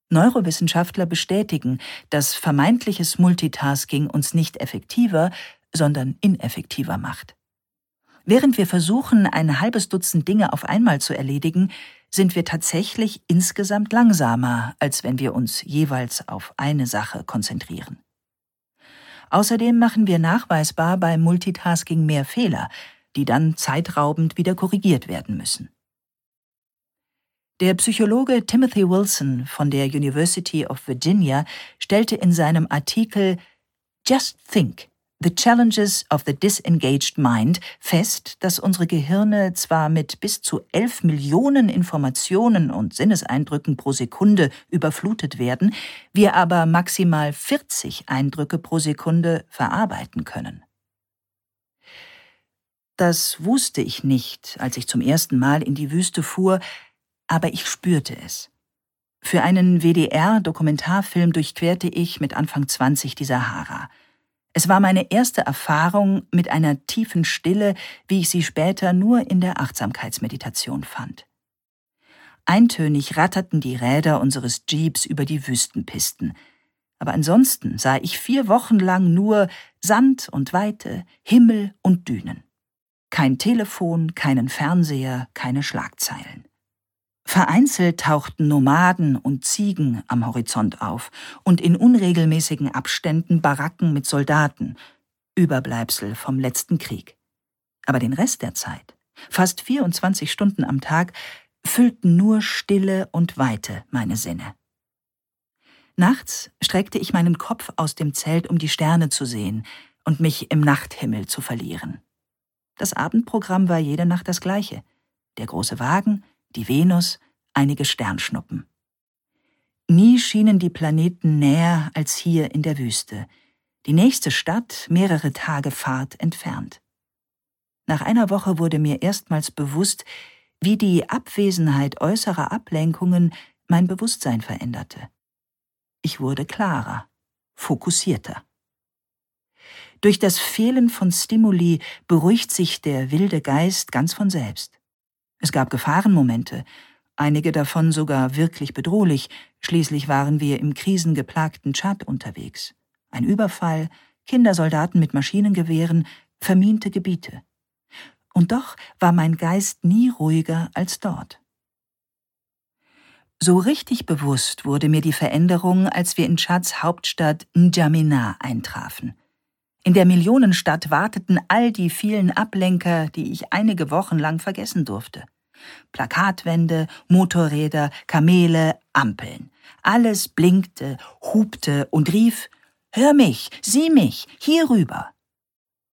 Neurowissenschaftler bestätigen, dass vermeintliches Multitasking uns nicht effektiver, sondern ineffektiver macht. Während wir versuchen, ein halbes Dutzend Dinge auf einmal zu erledigen, sind wir tatsächlich insgesamt langsamer, als wenn wir uns jeweils auf eine Sache konzentrieren. Außerdem machen wir nachweisbar beim Multitasking mehr Fehler, die dann zeitraubend wieder korrigiert werden müssen. Der Psychologe Timothy Wilson von der University of Virginia stellte in seinem Artikel Just Think: The Challenges of the Disengaged Mind fest, dass unsere Gehirne zwar mit bis zu 11 Millionen Informationen und Sinneseindrücken pro Sekunde überflutet werden, wir aber maximal 40 Eindrücke pro Sekunde verarbeiten können. Das wusste ich nicht, als ich zum ersten Mal in die Wüste fuhr, aber ich spürte es. Für einen WDR-Dokumentarfilm durchquerte ich mit Anfang 20 die Sahara. Es war meine erste Erfahrung mit einer tiefen Stille, wie ich sie später nur in der Achtsamkeitsmeditation fand. Eintönig ratterten die Räder unseres Jeeps über die Wüstenpisten. Aber ansonsten sah ich 4 Wochen lang nur Sand und Weite, Himmel und Dünen. Kein Telefon, keinen Fernseher, keine Schlagzeilen. Vereinzelt tauchten Nomaden und Ziegen am Horizont auf und in unregelmäßigen Abständen Baracken mit Soldaten, Überbleibsel vom letzten Krieg. Aber den Rest der Zeit, fast 24 Stunden am Tag, füllten nur Stille und Weite meine Sinne. Nachts streckte ich meinen Kopf aus dem Zelt, um die Sterne zu sehen und mich im Nachthimmel zu verlieren. Das Abendprogramm war jede Nacht das gleiche: der große Wagen, die Venus, einige Sternschnuppen. Nie schienen die Planeten näher als hier in der Wüste, die nächste Stadt mehrere Tage Fahrt entfernt. Nach einer Woche wurde mir erstmals bewusst, wie die Abwesenheit äußerer Ablenkungen mein Bewusstsein veränderte. Ich wurde klarer, fokussierter. Durch das Fehlen von Stimuli beruhigt sich der wilde Geist ganz von selbst. Es gab Gefahrenmomente, einige davon sogar wirklich bedrohlich. Schließlich waren wir im krisengeplagten Tschad unterwegs. Ein Überfall, Kindersoldaten mit Maschinengewehren, verminte Gebiete. Und doch war mein Geist nie ruhiger als dort. So richtig bewusst wurde mir die Veränderung, als wir in Tschads Hauptstadt N'Djamena eintrafen. In der Millionenstadt warteten all die vielen Ablenker, die ich einige Wochen lang vergessen durfte. Plakatwände, Motorräder, Kamele, Ampeln. Alles blinkte, hupte und rief: »Hör mich, sieh mich, hier rüber!«